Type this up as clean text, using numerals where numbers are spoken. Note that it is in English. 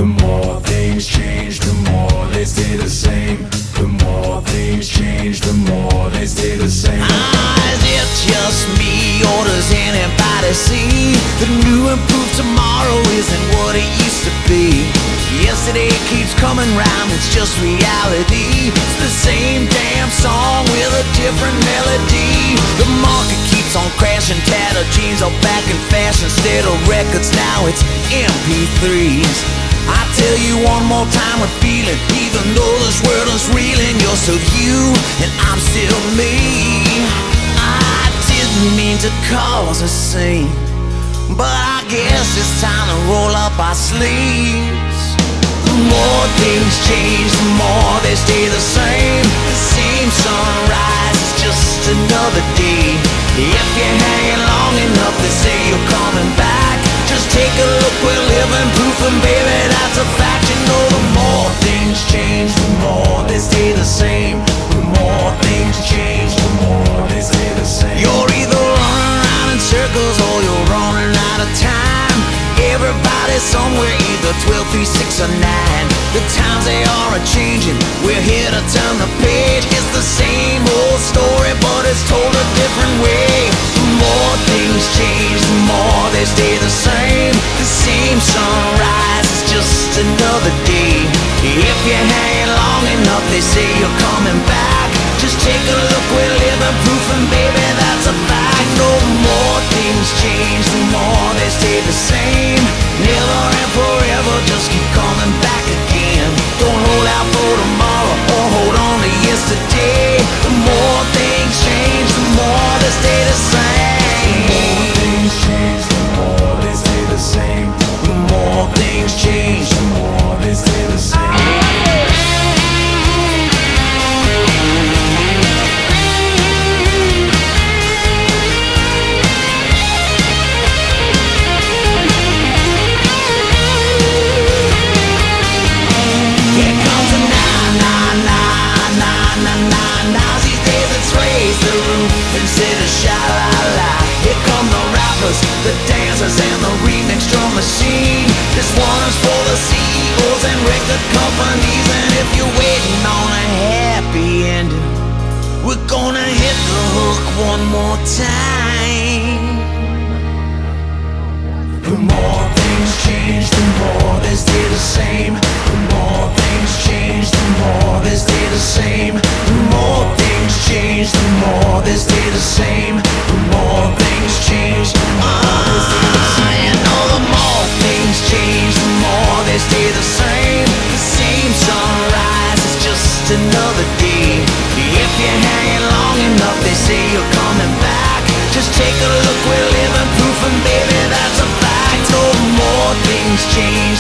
The more things change, the more they stay the same. The more things change, the more they stay the same. Is it just me, or does anybody see the new improved tomorrow isn't what it used to be? Yesterday keeps coming round, it's just reality. It's the same damn song with a different melody. The market keeps on crashing, tattered jeans are back in fashion. Instead of records now it's MP3s. I tell you one more time with feeling, even though this world is reeling, you're still you and I'm still me. I didn't mean to cause a scene, but I guess it's time to roll up our sleeves. The more things change, the more they stay the same. The same sunrise is just another day. If you're hanging long enough, they say you're coming back. Just take a look, we're living proof, and baby, that's a fact. You know, the more things change, the more they stay the same. The more things change, the more they stay the same. You're either running around in circles or you're running out of time. Everybody's somewhere, either 12, 3, 6, or 9. The times they are a-changing, we're here to turn the page. It's the same old story, but it's told a different way. The more things change, the more they stay the same. The same sunrise is just another day. If you're hanging long enough, they say you're coming back. Just take a look, we're living proof, and baby, that's a fact. No more things change, the more they stay the same. Never and forever, just keep coming back again. Don't hold out for tomorrow or hold on to yesterday. The more things change, the more they stay the same. The more things change, the more they stay the same. The more things change, The more they stay the same. Here comes a na-na-na-na-na-na-na. These days it's raise the roof instead of sha-la-la. Here come the rappers, the dancers, and the remix drum machine. This one is for the CEOs and record companies. And if you're waiting on a happy ending, we're gonna hit the hook one more time. The more things change, the more they stay the same. The more things change, the more they stay the same. The more things change, the more they stay the same. The more things change, the more they stay the same. You know, the more things change, the more they stay the same. The same sunrise is just another day. If you're hanging long enough, they say you're coming back. Just take a look, we're living proof, and baby, that's a fact. No more things change,